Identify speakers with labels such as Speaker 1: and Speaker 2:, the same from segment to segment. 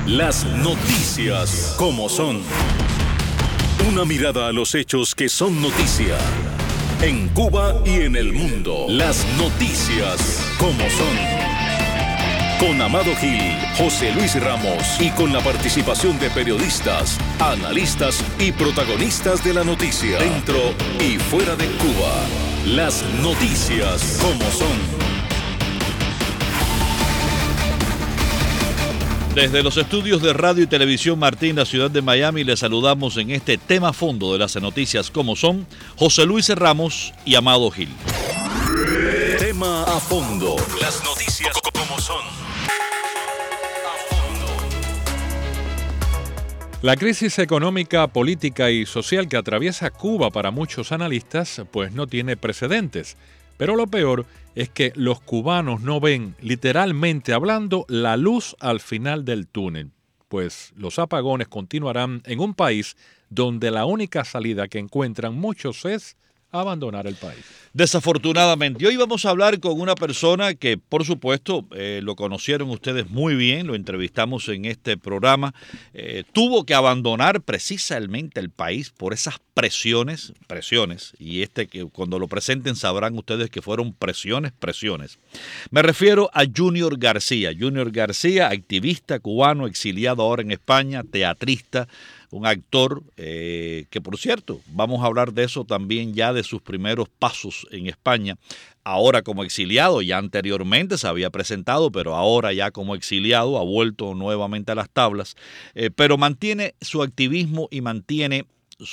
Speaker 1: Las noticias como son. Una mirada a los hechos que son noticia. En Cuba y en el mundo. Las noticias como son. Con Amado Gil, José Luis Ramos y con la participación de periodistas, analistas y protagonistas de la noticia. Dentro y fuera de Cuba. Las noticias como son.
Speaker 2: Desde los estudios de Radio y Televisión Martín, la ciudad de Miami, les saludamos en este tema a fondo de las noticias como son, José Luis Ramos y Amado Gil.
Speaker 1: Tema a fondo. Las noticias como son.
Speaker 3: La crisis económica, política y social que atraviesa Cuba para muchos analistas, pues no tiene precedentes. Pero lo peor es que los cubanos no ven, literalmente hablando, la luz al final del túnel, pues los apagones continuarán en un país donde la única salida que encuentran muchos es abandonar el país.
Speaker 2: Desafortunadamente. Hoy vamos a hablar con una persona que, por supuesto, lo conocieron ustedes muy bien, lo entrevistamos en este programa, tuvo que abandonar precisamente el país por esas presiones, y que cuando lo presenten sabrán ustedes que fueron presiones. Me refiero a Junior García. Junior García, activista cubano, exiliado ahora en España, teatrista, un actor que, por cierto, vamos a hablar de eso también ya, de sus primeros pasos en España, ahora como exiliado. Ya anteriormente se había presentado, pero ahora ya como exiliado ha vuelto nuevamente a las tablas, pero mantiene su activismo y mantiene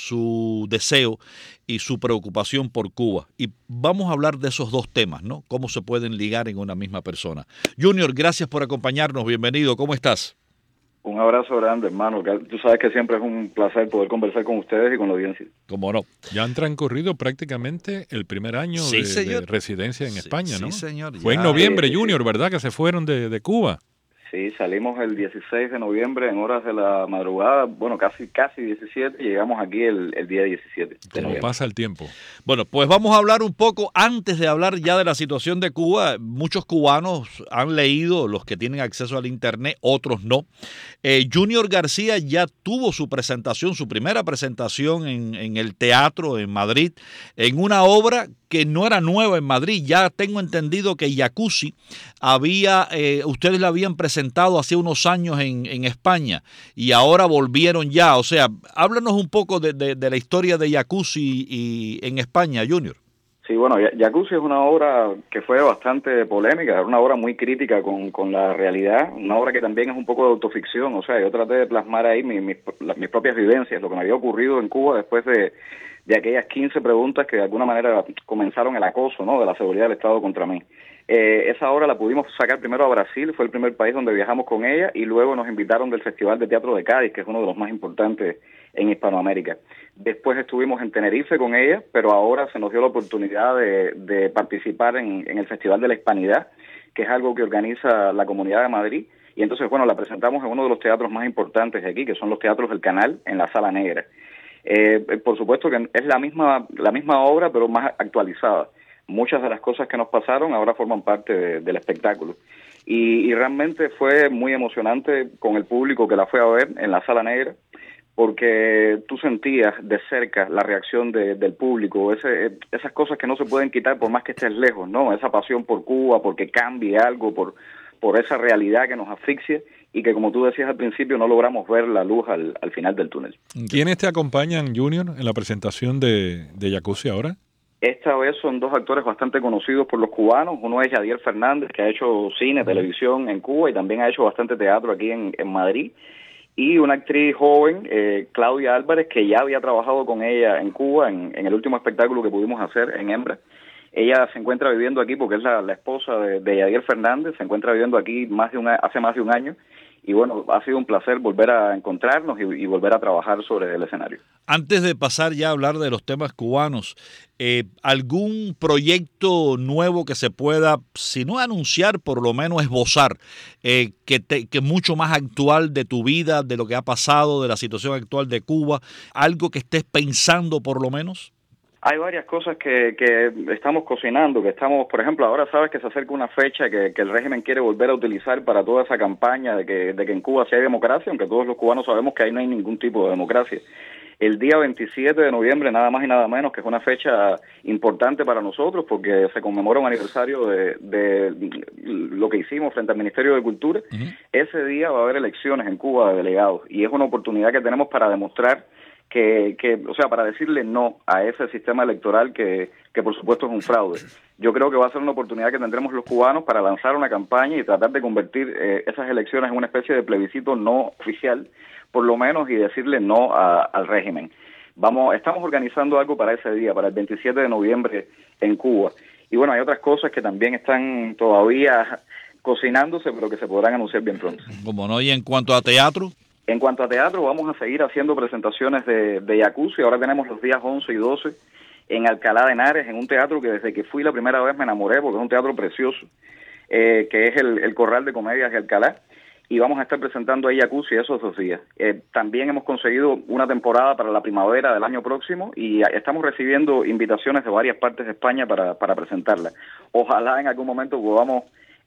Speaker 2: su deseo y su preocupación por Cuba. Y vamos a hablar de esos dos temas, ¿no? Cómo se pueden ligar en una misma persona. Junior, gracias por acompañarnos. Bienvenido. ¿Cómo estás?
Speaker 4: Un abrazo grande, hermano. Tú sabes que siempre es un placer poder conversar con ustedes y con la audiencia.
Speaker 2: ¿Cómo no?
Speaker 3: Ya han transcurrido prácticamente el primer año de residencia en España, ¿no?
Speaker 2: Sí, señor.
Speaker 3: Fue en noviembre, Junior, ¿verdad? Que se fueron de Cuba.
Speaker 4: Sí, salimos el 16 de noviembre en horas de la madrugada, bueno, casi 17, llegamos aquí el día 17.
Speaker 3: ¿Cómo pasa el tiempo?
Speaker 2: Bueno, pues vamos a hablar un poco, antes de hablar ya de la situación de Cuba. Muchos cubanos han leído, los que tienen acceso al internet, otros no. Junior García ya tuvo su presentación, su primera presentación en el teatro en Madrid, en una obra que no era nueva en Madrid. Ya tengo entendido que Jacuzzi ustedes la habían presentado hace unos años en España y ahora volvieron ya. O sea, háblanos un poco de la historia de Jacuzzi y en España, Junior.
Speaker 4: Sí, bueno, Jacuzzi es una obra que fue bastante polémica, una obra muy crítica con la realidad, una obra que también es un poco de autoficción. O sea, yo traté de plasmar ahí mis propias vivencias, lo que me había ocurrido en Cuba después de aquellas 15 preguntas que de alguna manera comenzaron el acoso, ¿no?, de la seguridad del Estado contra mí. Esa obra la pudimos sacar primero a Brasil, fue el primer país donde viajamos con ella, y luego nos invitaron del Festival de Teatro de Cádiz, que es uno de los más importantes en Hispanoamérica. Después estuvimos en Tenerife con ella, pero ahora se nos dio la oportunidad de participar en el Festival de la Hispanidad, que es algo que organiza la Comunidad de Madrid, y entonces, bueno, la presentamos en uno de los teatros más importantes de aquí, que son los Teatros del Canal, en la Sala Negra. Por supuesto que es la misma obra, pero más actualizada. Muchas de las cosas que nos pasaron ahora forman parte del espectáculo. Y realmente fue muy emocionante con el público que la fue a ver en la Sala Negra, porque tú sentías de cerca la reacción del público, esas cosas que no se pueden quitar por más que estés lejos, ¿no? Esa pasión por Cuba, porque cambie algo, por esa realidad que nos asfixia y que, como tú decías al principio, no logramos ver la luz al final del túnel.
Speaker 3: ¿Quiénes te acompañan, Junior, en la presentación de Jacuzzi ahora?
Speaker 4: Esta vez son dos actores bastante conocidos por los cubanos. Uno es Yadier Fernández, que ha hecho cine, televisión en Cuba y también ha hecho bastante teatro aquí en Madrid. Y una actriz joven, Claudia Álvarez, que ya había trabajado con ella en Cuba en el último espectáculo que pudimos hacer en Hembra. Ella se encuentra viviendo aquí porque es la esposa de Yadier Fernández, se encuentra viviendo aquí hace más de un año. Y bueno, ha sido un placer volver a encontrarnos y volver a trabajar sobre el escenario. Antes de pasar ya a hablar de los temas cubanos, ¿algún proyecto nuevo que se pueda, si no anunciar, por lo menos esbozar, que mucho más actual de tu vida, de lo que ha pasado, de la situación actual de Cuba, algo que estés pensando por lo menos? Hay varias cosas que estamos cocinando, que estamos, por ejemplo, ahora sabes que se acerca una fecha que el régimen quiere volver a utilizar para toda esa campaña de que en Cuba sí hay democracia, aunque todos los cubanos sabemos que ahí no hay ningún tipo de democracia. El día 27 de noviembre, nada más y nada menos, que es una fecha importante para nosotros porque se conmemora un aniversario de lo que hicimos frente al Ministerio de Cultura. Ese día va a haber elecciones en Cuba de delegados y es una oportunidad que tenemos para demostrar o sea, para decirle no a ese sistema electoral que por supuesto es un fraude. Yo creo que va a ser una oportunidad que tendremos los cubanos para lanzar una campaña y tratar de convertir esas elecciones en una especie de plebiscito no oficial, por lo menos, y decirle no al régimen. Estamos organizando algo para ese día, para el 27 de noviembre en Cuba. Y bueno, hay otras cosas que también están todavía cocinándose, pero que se podrán anunciar bien pronto.
Speaker 2: Como no, y en cuanto a teatro.
Speaker 4: En cuanto a teatro, vamos a seguir haciendo presentaciones de Jacuzzi. Ahora tenemos los días 11 y 12 en Alcalá de Henares, en un teatro que desde que fui la primera vez me enamoré, porque es un teatro precioso, que es el Corral de Comedias de Alcalá, y vamos a estar presentando ahí Jacuzzi esos 2 días. También hemos conseguido una temporada para la primavera del año próximo y estamos recibiendo invitaciones de varias partes de España para presentarla. Ojalá en algún momento podamos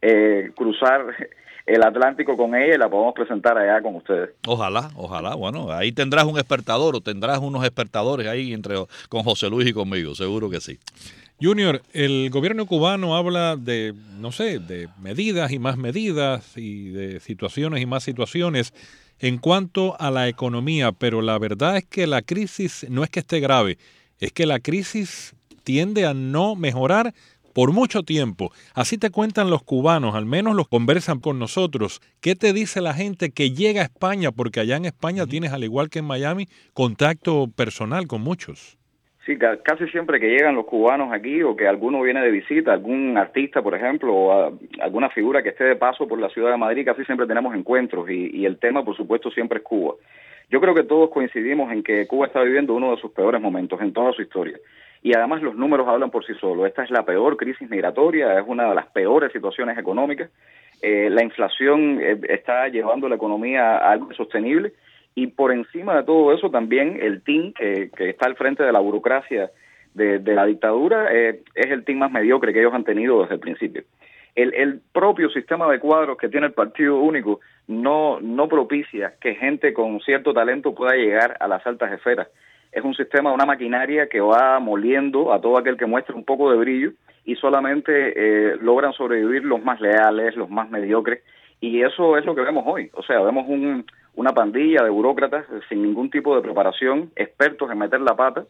Speaker 4: cruzar el Atlántico con ella y la podemos presentar allá con ustedes.
Speaker 2: Ojalá. Bueno, ahí tendrás un espertador o tendrás unos espertadores ahí con José Luis y conmigo, seguro que sí.
Speaker 3: Junior, el gobierno cubano habla de, no sé, de medidas y más medidas y de situaciones y más situaciones en cuanto a la economía, pero la verdad es que la crisis no es que esté grave, es que la crisis tiende a no mejorar por mucho tiempo. Así te cuentan los cubanos, al menos los conversan con nosotros. ¿Qué te dice la gente que llega a España? Porque allá en España tienes, al igual que en Miami, contacto personal con muchos.
Speaker 4: Sí, casi siempre que llegan los cubanos aquí o que alguno viene de visita, algún artista, por ejemplo, o alguna figura que esté de paso por la ciudad de Madrid, casi siempre tenemos encuentros y el tema, por supuesto, siempre es Cuba. Yo creo que todos coincidimos en que Cuba está viviendo uno de sus peores momentos en toda su historia. Y además los números hablan por sí solos. Esta es la peor crisis migratoria, es una de las peores situaciones económicas. La inflación está llevando la economía a algo insostenible. Y por encima de todo eso también el team que está al frente de la burocracia de la dictadura es el team más mediocre que ellos han tenido desde el principio. El propio sistema de cuadros que tiene el Partido Único no propicia que gente con cierto talento pueda llegar a las altas esferas. Es un sistema, una maquinaria que va moliendo a todo aquel que muestre un poco de brillo y solamente logran sobrevivir los más leales, los más mediocres, y eso es lo que vemos hoy. O sea, vemos una pandilla de burócratas sin ningún tipo de preparación, expertos en meter la pata,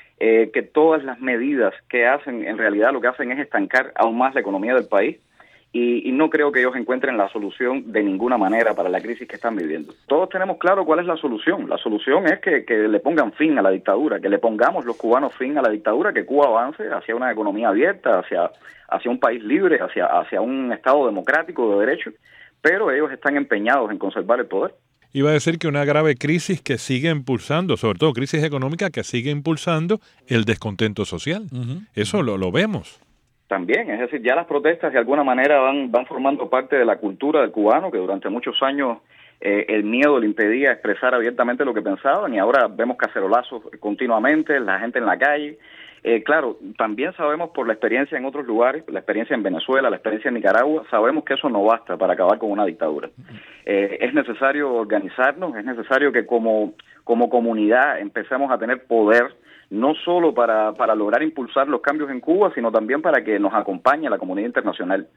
Speaker 4: que todas las medidas que hacen, en realidad lo que hacen es estancar aún más la economía del país. Y no creo que ellos encuentren la solución de ninguna manera para la crisis que están viviendo. Todos tenemos claro cuál es la solución. La solución es que le pongan fin a la dictadura, que le pongamos los cubanos fin a la dictadura, que Cuba avance hacia una economía abierta, hacia un país libre, hacia un Estado democrático de derecho, pero ellos están empeñados en conservar el poder.
Speaker 3: Iba a decir que una grave crisis que sigue impulsando, sobre todo crisis económica, que sigue impulsando el descontento social. Eso lo vemos.
Speaker 4: También, es decir, ya las protestas de alguna manera van formando parte de la cultura del cubano, que durante muchos años el miedo le impedía expresar abiertamente lo que pensaban, y ahora vemos cacerolazos continuamente, la gente en la calle. Claro, también sabemos por la experiencia en otros lugares, la experiencia en Venezuela, la experiencia en Nicaragua, sabemos que eso no basta para acabar con una dictadura. Es necesario organizarnos, es necesario que como comunidad empecemos a tener poder, no solo para lograr impulsar los cambios en Cuba, sino también para que nos acompañe la comunidad internacional.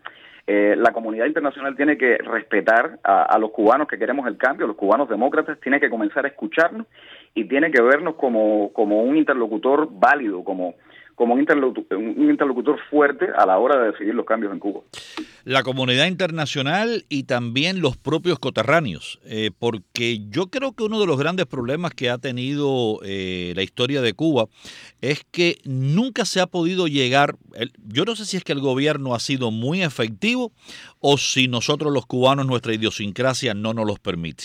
Speaker 4: La comunidad internacional tiene que respetar a los cubanos que queremos el cambio, los cubanos demócratas, tiene que comenzar a escucharnos y tiene que vernos como un interlocutor válido, como un interlocutor fuerte a la hora de decidir los cambios en Cuba.
Speaker 2: La comunidad internacional y también los propios coterráneos, porque yo creo que uno de los grandes problemas que ha tenido la historia de Cuba es que nunca se ha podido llegar, yo no sé si es que el gobierno ha sido muy efectivo o si nosotros los cubanos, nuestra idiosincrasia no nos los permite,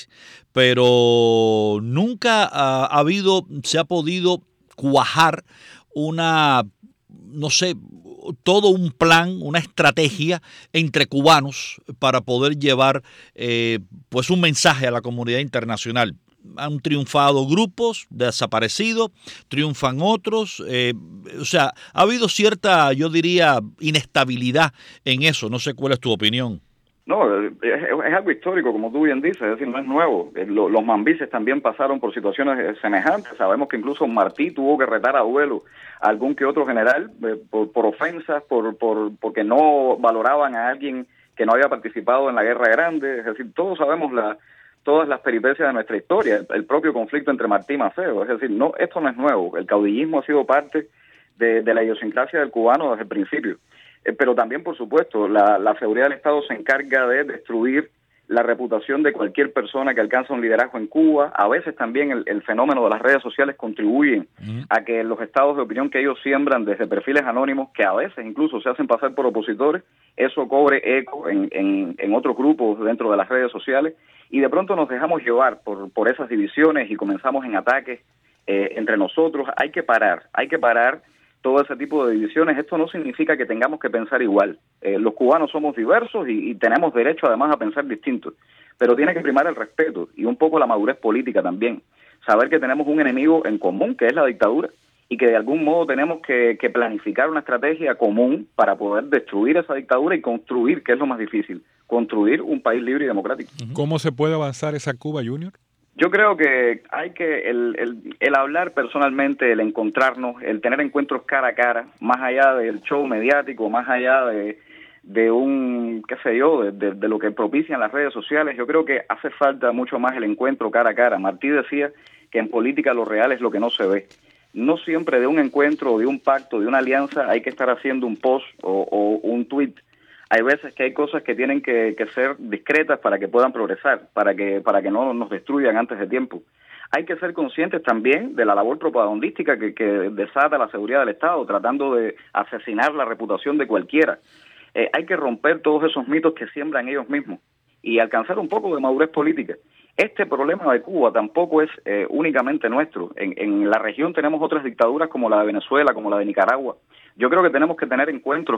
Speaker 2: pero nunca se ha podido cuajar todo un plan, una estrategia entre cubanos para poder llevar pues un mensaje a la comunidad internacional. han triunfado grupos desaparecidos, triunfan otros, o sea, ha habido cierta, yo diría, inestabilidad en eso. No sé cuál es tu opinión.
Speaker 4: No, es algo histórico, como tú bien dices, es decir, no es nuevo. Los mambises también pasaron por situaciones semejantes. Sabemos que incluso Martí tuvo que retar a duelo a algún que otro general por ofensas, porque no valoraban a alguien que no había participado en la Guerra Grande. Es decir, todos sabemos todas las peripecias de nuestra historia, el propio conflicto entre Martí y Maceo. Es decir, no, esto no es nuevo. El caudillismo ha sido parte de la idiosincrasia del cubano desde el principio. Pero también, por supuesto, la seguridad del Estado se encarga de destruir la reputación de cualquier persona que alcanza un liderazgo en Cuba. A veces también el fenómeno de las redes sociales contribuyen a que los estados de opinión que ellos siembran desde perfiles anónimos, que a veces incluso se hacen pasar por opositores, eso cobre eco en otros grupos dentro de las redes sociales, y de pronto nos dejamos llevar por esas divisiones y comenzamos en ataques entre nosotros. Hay que parar todo ese tipo de divisiones. Esto no significa que tengamos que pensar igual. Los cubanos somos diversos y tenemos derecho además a pensar distintos, pero tiene que primar el respeto y un poco la madurez política también. Saber que tenemos un enemigo en común, que es la dictadura, y que de algún modo tenemos que planificar una estrategia común para poder destruir esa dictadura y construir, que es lo más difícil, construir un país libre y democrático.
Speaker 3: ¿Cómo se puede avanzar esa Cuba, Junior?
Speaker 4: Yo creo que hay que el hablar personalmente, el encontrarnos, el tener encuentros cara a cara, más allá del show mediático, más allá de un, qué sé yo, de lo que propician las redes sociales. Yo creo que hace falta mucho más el encuentro cara a cara. Martí decía que en política lo real es lo que no se ve. No siempre de un encuentro, de un pacto, de una alianza hay que estar haciendo un post o un tweet. Hay veces que hay cosas que tienen que ser discretas para que puedan progresar, para que no nos destruyan antes de tiempo. Hay que ser conscientes también de la labor propagandística que desata la seguridad del Estado, tratando de asesinar la reputación de cualquiera. Hay que romper todos esos mitos que siembran ellos mismos y alcanzar un poco de madurez política. Este problema de Cuba tampoco es únicamente nuestro. En la región tenemos otras dictaduras como la de Venezuela, como la de Nicaragua. Yo creo que tenemos que tener encuentros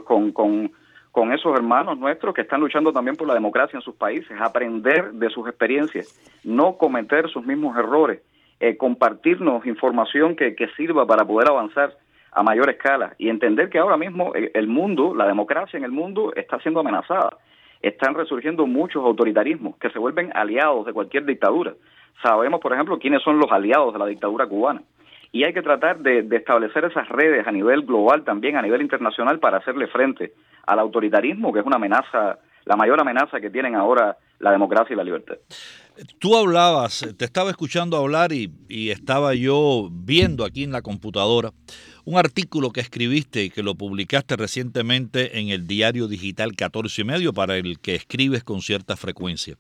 Speaker 4: con esos hermanos nuestros que están luchando también por la democracia en sus países, aprender de sus experiencias, no cometer sus mismos errores, compartirnos información que sirva para poder avanzar a mayor escala y entender que ahora mismo el mundo, la democracia en el mundo está siendo amenazada. Están resurgiendo muchos autoritarismos que se vuelven aliados de cualquier dictadura. Sabemos, por ejemplo, quiénes son los aliados de la dictadura cubana. Y hay que tratar de establecer esas redes a nivel global, también a nivel internacional, para hacerle frente al autoritarismo, que es una amenaza, la mayor amenaza que tienen ahora la democracia y la libertad.
Speaker 2: Tú hablabas, te estaba escuchando hablar y estaba yo viendo aquí en la computadora un artículo que escribiste y que lo publicaste recientemente en el diario digital 14 y medio, para el que escribes con cierta frecuencia.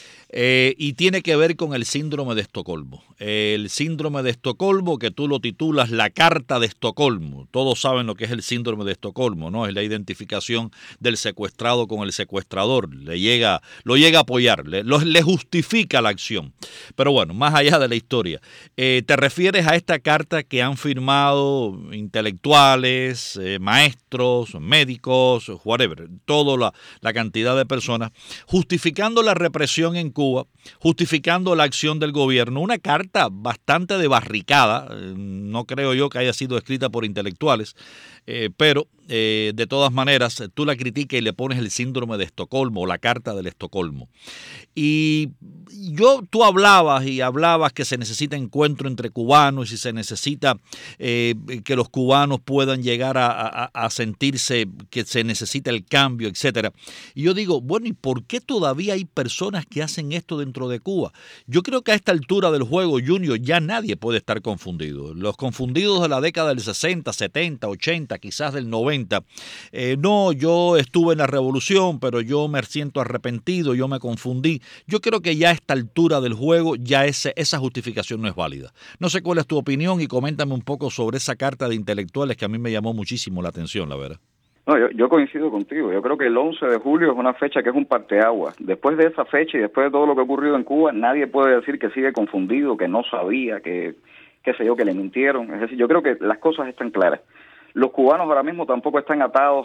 Speaker 2: Y tiene que ver con el síndrome de Estocolmo. El síndrome de Estocolmo, que tú lo titulas la Carta de Estocolmo. Todos saben lo que es el síndrome de Estocolmo, ¿no? Es la identificación del secuestrado con el secuestrador. Lo llega a apoyar, le justifica la acción. Pero bueno, más allá de la historia, ¿te refieres a esta carta que han firmado intelectuales, maestros, médicos, whatever, toda la cantidad de personas, justificando la represión en Cuba, justificando la acción del gobierno? Una carta bastante debarricada, no creo yo que haya sido escrita por intelectuales, pero de todas maneras tú la criticas y le pones el síndrome de Estocolmo, o la Carta del Estocolmo. Y tú hablabas que se necesita encuentro entre cubanos y se necesita que los cubanos puedan llegar a sentirse que se necesita el cambio, etcétera. Y yo digo, bueno, ¿y por qué todavía hay personas que hacen esto dentro de Cuba? Yo creo que a esta altura del juego, Junior, ya nadie puede estar confundido. Los confundidos de la década del 60, 70, 80, quizás del 90, no, yo estuve en la revolución, pero yo me siento arrepentido, yo me confundí. Yo creo que ya a esta altura del juego ya esa justificación no es válida. No sé cuál es tu opinión y coméntame un poco sobre esa carta de intelectuales que a mí me llamó muchísimo la atención, la verdad.
Speaker 4: No, yo coincido contigo. Yo creo que el 11 de julio es una fecha que es un parteaguas. Después de esa fecha y después de todo lo que ha ocurrido en Cuba, nadie puede decir que sigue confundido, que no sabía, que qué sé yo, que le mintieron. Es decir, yo creo que las cosas están claras. Los cubanos ahora mismo tampoco están atados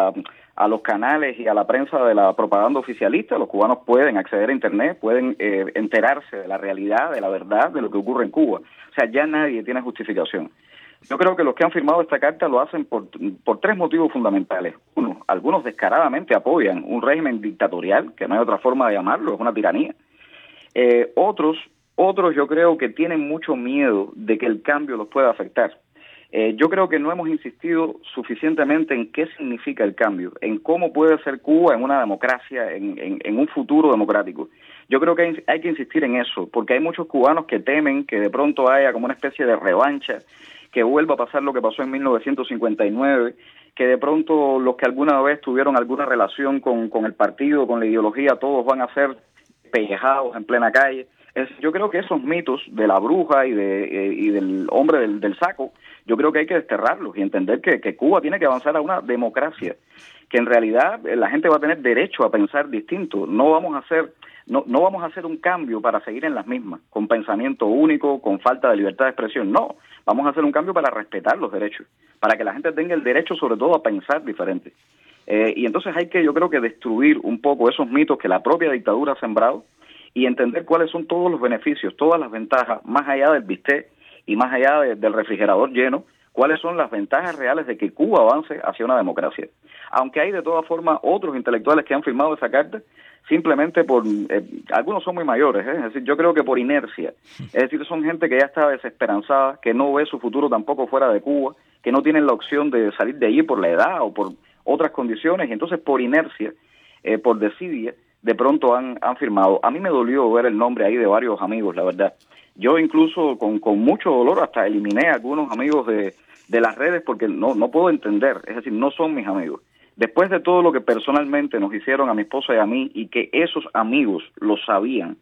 Speaker 4: a los canales y a la prensa de la propaganda oficialista. Los cubanos pueden acceder a Internet, pueden enterarse de la realidad, de la verdad, de lo que ocurre en Cuba. O sea, ya nadie tiene justificación. Yo creo que los que han firmado esta carta lo hacen por 3 motivos fundamentales. Uno, algunos descaradamente apoyan un régimen dictatorial, que no hay otra forma de llamarlo, es una tiranía. Otros yo creo que tienen mucho miedo de que el cambio los pueda afectar. Yo creo que no hemos insistido suficientemente en qué significa el cambio, en cómo puede ser Cuba en una democracia, en un futuro democrático. Yo creo que hay que insistir en eso, porque hay muchos cubanos que temen que de pronto haya como una especie de revancha, que vuelva a pasar lo que pasó en 1959, que de pronto los que alguna vez tuvieron alguna relación con el partido, con la ideología, todos van a ser pellejados en plena calle. Yo creo que esos mitos de la bruja y del hombre del saco, yo creo que hay que desterrarlos y entender que Cuba tiene que avanzar a una democracia, que en realidad la gente va a tener derecho a pensar distinto. No vamos a hacer un cambio para seguir en las mismas, con pensamiento único, con falta de libertad de expresión. No, vamos a hacer un cambio para respetar los derechos, para que la gente tenga el derecho sobre todo a pensar diferente. Y entonces hay que, yo creo que destruir un poco esos mitos que la propia dictadura ha sembrado y entender cuáles son todos los beneficios, todas las ventajas, más allá del bistec y más allá del refrigerador lleno, cuáles son las ventajas reales de que Cuba avance hacia una democracia. Aunque hay de todas formas otros intelectuales que han firmado esa carta, simplemente por, algunos son muy mayores, es decir, yo creo que por inercia, es decir, son gente que ya está desesperanzada, que no ve su futuro tampoco fuera de Cuba, que no tienen la opción de salir de allí por la edad o por otras condiciones, y entonces por inercia, por desidia, de pronto han firmado. A mí me dolió ver el nombre ahí de varios amigos, la verdad. Yo incluso con mucho dolor hasta eliminé a algunos amigos de las redes porque no puedo entender, es decir, no son mis amigos. Después de todo lo que personalmente nos hicieron a mi esposa y a mí, y que esos amigos lo sabían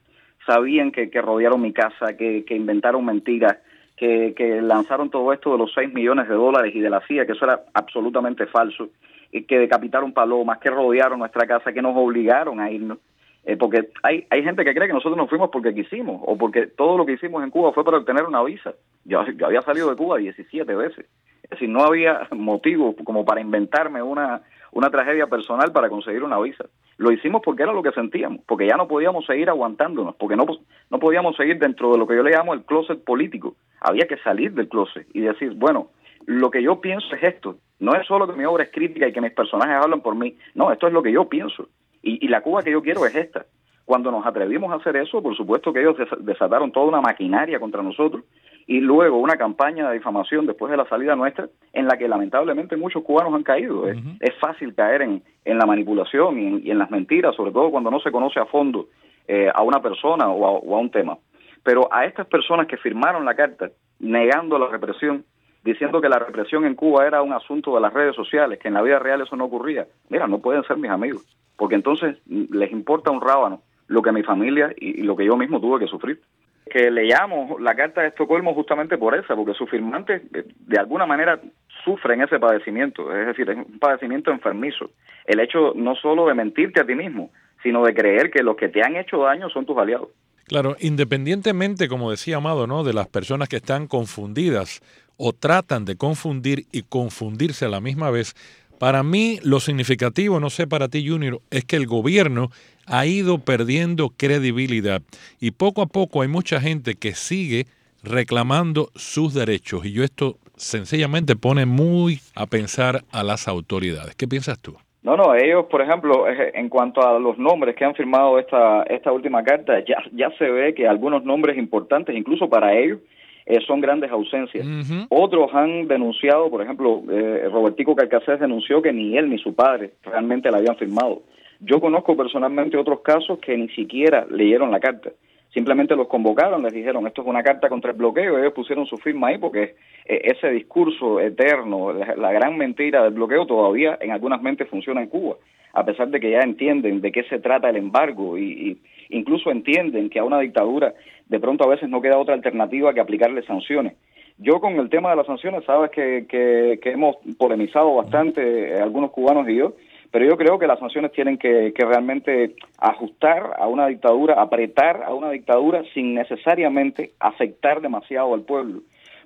Speaker 4: que rodearon mi casa, que inventaron mentiras, que lanzaron todo esto de los $6 millones y de la CIA, que eso era absolutamente falso, y que decapitaron palomas, que rodearon nuestra casa, que nos obligaron a irnos, porque hay gente que cree que nosotros nos fuimos porque quisimos, o porque todo lo que hicimos en Cuba fue para obtener una visa. Yo había salido de Cuba 17 veces, es decir, no había motivo como para inventarme una tragedia personal para conseguir una visa. Lo hicimos porque era lo que sentíamos, porque ya no podíamos seguir aguantándonos, porque no podíamos seguir dentro de lo que yo le llamo el closet político. Había que salir del closet y decir, bueno, lo que yo pienso es esto. No es solo que mi obra es crítica y que mis personajes hablan por mí. No, esto es lo que yo pienso. Y la Cuba que yo quiero es esta. Cuando nos atrevimos a hacer eso, por supuesto que ellos desataron toda una maquinaria contra nosotros y luego una campaña de difamación después de la salida nuestra en la que lamentablemente muchos cubanos han caído. Uh-huh. Es fácil caer en la manipulación y en las mentiras, sobre todo cuando no se conoce a fondo a una persona o a un tema. Pero a estas personas que firmaron la carta negando la represión, diciendo que la represión en Cuba era un asunto de las redes sociales, que en la vida real eso no ocurría, mira, no pueden ser mis amigos, porque entonces les importa un rábano lo que mi familia y lo que yo mismo tuve que sufrir. Que le llamo la Carta de Estocolmo justamente por eso, porque sus firmantes de alguna manera sufren ese padecimiento, es decir, es un padecimiento enfermizo. El hecho no solo de mentirte a ti mismo, sino de creer que los que te han hecho daño son tus aliados.
Speaker 3: Claro, independientemente, como decía Amado, ¿no?, de las personas que están confundidas o tratan de confundir y confundirse a la misma vez, para mí lo significativo, no sé para ti, Junior, es que el gobierno ha ido perdiendo credibilidad y poco a poco hay mucha gente que sigue reclamando sus derechos y esto sencillamente pone muy a pensar a las autoridades. ¿Qué piensas tú?
Speaker 4: No, ellos, por ejemplo, en cuanto a los nombres que han firmado esta última carta, ya se ve que algunos nombres importantes, incluso para ellos, son grandes ausencias. Uh-huh. Otros han denunciado, por ejemplo, Robertico Calcasés denunció que ni él ni su padre realmente la habían firmado. Yo conozco personalmente otros casos que ni siquiera leyeron la carta. Simplemente los convocaron, les dijeron, esto es una carta contra el bloqueo, y ellos pusieron su firma ahí porque ese discurso eterno, la gran mentira del bloqueo todavía en algunas mentes funciona en Cuba, a pesar de que ya entienden de qué se trata el embargo y incluso entienden que a una dictadura de pronto a veces no queda otra alternativa que aplicarle sanciones. Yo con el tema de las sanciones, sabes que hemos polemizado bastante algunos cubanos y yo, pero yo creo que las sanciones tienen que realmente ajustar a una dictadura, apretar a una dictadura sin necesariamente afectar demasiado al pueblo.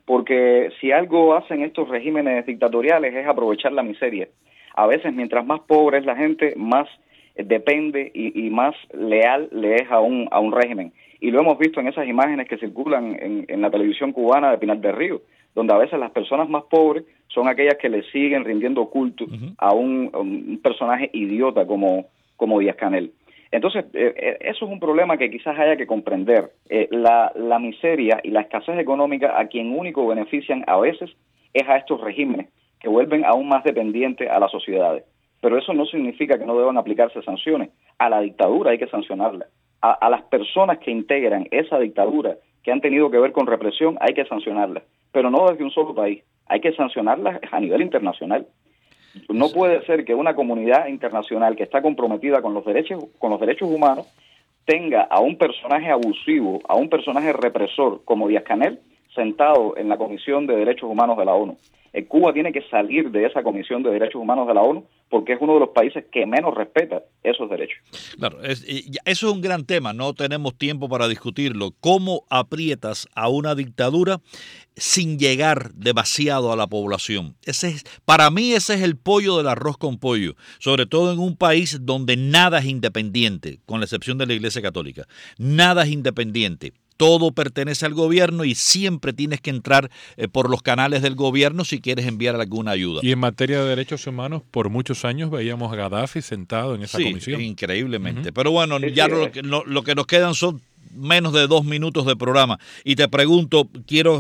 Speaker 4: porque si algo hacen estos regímenes dictatoriales es aprovechar la miseria. A veces, mientras más pobre es la gente, más depende y más leal le es a un régimen. Y lo hemos visto en esas imágenes que circulan en la televisión cubana de Pinar del Río, donde a veces las personas más pobres son aquellas que le siguen rindiendo culto a un personaje idiota como Díaz-Canel. Entonces, eso es un problema que quizás haya que comprender. La miseria y la escasez económica a quien único benefician a veces es a estos regímenes que vuelven aún más dependientes a las sociedades. Pero eso no significa que no deban aplicarse sanciones. A la dictadura hay que sancionarla. A las personas que integran esa dictadura, que han tenido que ver con represión, hay que sancionarlas. Pero no desde un solo país. Hay que sancionarlas a nivel internacional. No puede ser que una comunidad internacional que está comprometida con los derechos humanos tenga a un personaje abusivo, a un personaje represor como Díaz-Canel sentado en la Comisión de Derechos Humanos de la ONU. Cuba tiene que salir de esa Comisión de Derechos Humanos de la ONU porque es uno de los países que menos respeta esos derechos.
Speaker 2: Claro, eso es un gran tema, no tenemos tiempo para discutirlo. ¿Cómo aprietas a una dictadura sin llegar demasiado a la población? Para mí ese es el pollo del arroz con pollo, sobre todo en un país donde nada es independiente, con la excepción de la Iglesia Católica. Nada es independiente. Todo pertenece al gobierno y siempre tienes que entrar por los canales del gobierno si quieres enviar alguna ayuda.
Speaker 3: Y en materia de derechos humanos, por muchos años veíamos a Gaddafi sentado en esa comisión.
Speaker 2: Sí, increíblemente. Pero bueno, ya lo que nos quedan son menos de 2 minutos de programa. Y te pregunto, quiero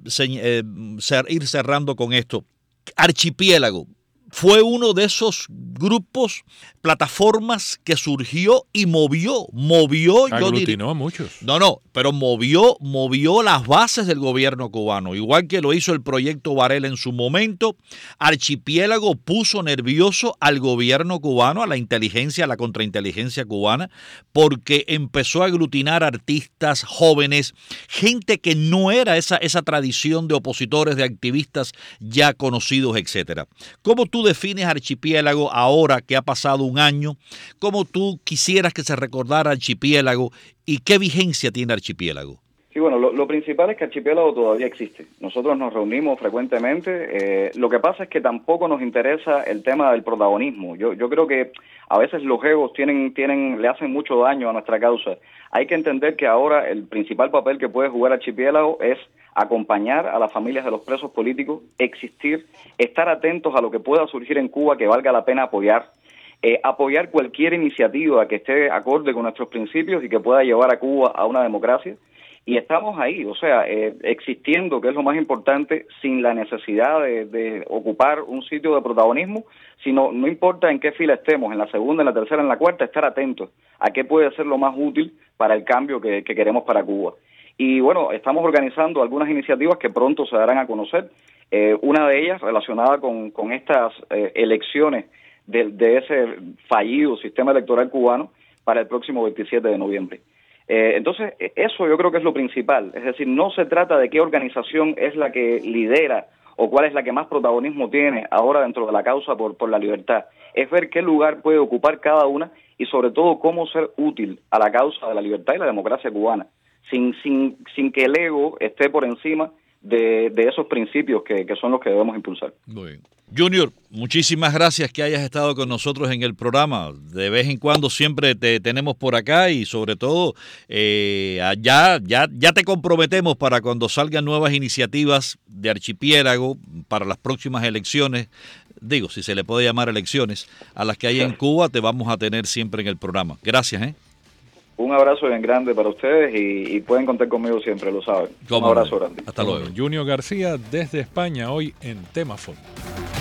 Speaker 2: ir cerrando con esto. Archipiélago fue uno de esos grupos, plataformas que surgió y movió.
Speaker 3: Aglutinó a muchos.
Speaker 2: Pero movió las bases del gobierno cubano. Igual que lo hizo el proyecto Varela en su momento, Archipiélago puso nervioso al gobierno cubano, a la inteligencia, a la contrainteligencia cubana, porque empezó a aglutinar artistas jóvenes, gente que no era esa tradición de opositores, de activistas ya conocidos, etcétera. ¿Cómo tú defines Archipiélago ahora que ha pasado un año? ¿Cómo tú quisieras que se recordara Archipiélago y qué vigencia tiene Archipiélago?
Speaker 4: Sí, bueno, lo principal es que Archipiélago todavía existe. Nosotros nos reunimos frecuentemente. Lo que pasa es que tampoco nos interesa el tema del protagonismo. Yo creo que a veces los egos le hacen mucho daño a nuestra causa. Hay que entender que ahora el principal papel que puede jugar Archipiélago es acompañar a las familias de los presos políticos, existir, estar atentos a lo que pueda surgir en Cuba que valga la pena apoyar, apoyar cualquier iniciativa que esté acorde con nuestros principios y que pueda llevar a Cuba a una democracia. Y estamos ahí, existiendo, que es lo más importante, sin la necesidad de ocupar un sitio de protagonismo, sino no importa en qué fila estemos, en la segunda, en la tercera, en la cuarta, estar atentos a qué puede ser lo más útil para el cambio que queremos para Cuba. Y bueno, estamos organizando algunas iniciativas que pronto se darán a conocer. Una de ellas relacionada con estas elecciones de ese fallido sistema electoral cubano para el próximo 27 de noviembre. Entonces, eso yo creo que es lo principal. Es decir, no se trata de qué organización es la que lidera o cuál es la que más protagonismo tiene ahora dentro de la causa por la libertad. Es ver qué lugar puede ocupar cada una y sobre todo cómo ser útil a la causa de la libertad y la democracia cubana, sin que el ego esté por encima de esos principios que son los que debemos impulsar.
Speaker 2: Muy bien. Junior, muchísimas gracias que hayas estado con nosotros en el programa. De vez en cuando siempre te tenemos por acá y sobre todo ya te comprometemos para cuando salgan nuevas iniciativas de Archipiélago para las próximas elecciones, digo, si se le puede llamar elecciones, a las que hay en Cuba, te vamos a tener siempre en el programa. Gracias,
Speaker 4: Un abrazo bien grande para ustedes y pueden contar conmigo siempre, lo saben. Un abrazo grande.
Speaker 2: Hasta luego.
Speaker 3: Junior García desde España, hoy en Tema Fondo.